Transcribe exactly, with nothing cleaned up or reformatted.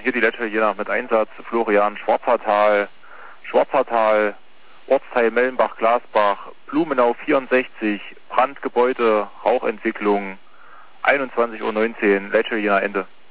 hier die Lecce Jena mit Einsatz, Florian, Schwarzertal, Schwarzertal, Ortsteil Mellenbach-Glasbach, Blumenau vierundsechzig, Brandgebäude, Rauchentwicklung, einundzwanzig Uhr neunzehn, Lecce Jena Ende.